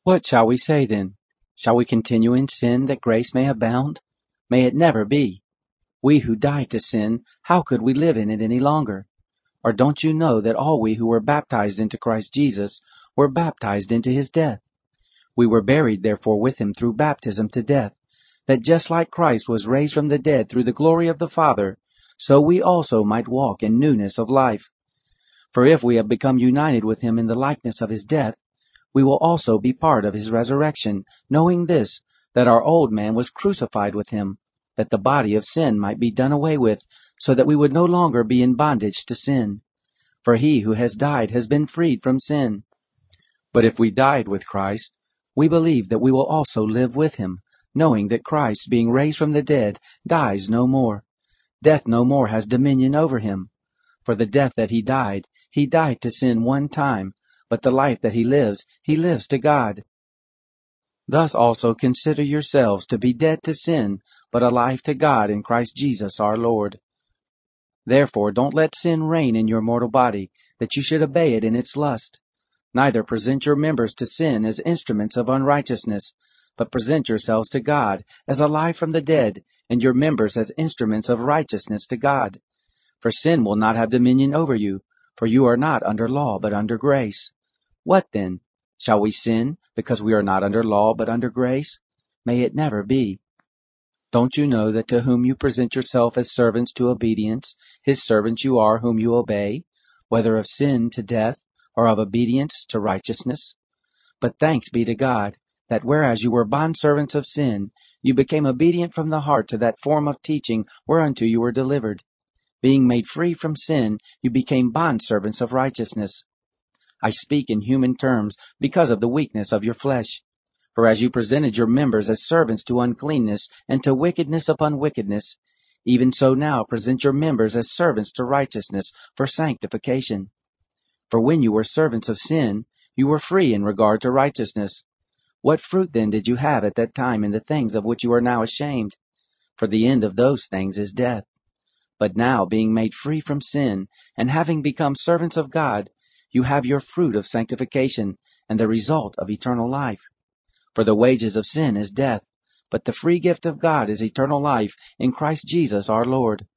What shall we say then? Shall we continue in sin that grace may abound? May it never be. We who died to sin, how could we live in it any longer? Or don't you know that all we who were baptized into Christ Jesus were baptized into his death? We were buried therefore with him through baptism to death, that just like Christ was raised from the dead through the glory of the Father, so we also might walk in newness of life. For if we have become united with him in the likeness of his death, we will also be part of his resurrection, knowing this, that our old man was crucified with him, that the body of sin might be done away with, so that we would no longer be in bondage to sin. For he who has died has been freed from sin. But if we died with Christ, we believe that we will also live with him, knowing that Christ, being raised from the dead, dies no more. Death no more has dominion over him. For the death that he died to sin one time, but the life that he lives to God. Thus also consider yourselves to be dead to sin, but alive to God in Christ Jesus our Lord. Therefore don't let sin reign in your mortal body, that you should obey it in its lust. Neither present your members to sin as instruments of unrighteousness, but present yourselves to God as alive from the dead, and your members as instruments of righteousness to God. For sin will not have dominion over you, for you are not under law, but under grace. What then? Shall we sin, because we are not under law, but under grace? May it never be. Don't you know that to whom you present yourself as servants to obedience, his servants you are whom you obey, whether of sin to death, or of obedience to righteousness? But thanks be to God, that whereas you were bondservants of sin, you became obedient from the heart to that form of teaching whereunto you were delivered. Being made free from sin, you became bondservants of righteousness. I speak in human terms because of the weakness of your flesh. For as you presented your members as servants to uncleanness and to wickedness upon wickedness, even so now present your members as servants to righteousness for sanctification. For when you were servants of sin, you were free in regard to righteousness. What fruit then did you have at that time in the things of which you are now ashamed? For the end of those things is death. But now, being made free from sin, and having become servants of God, you have your fruit of sanctification, and the result of eternal life. For the wages of sin is death, but the free gift of God is eternal life in Christ Jesus our Lord.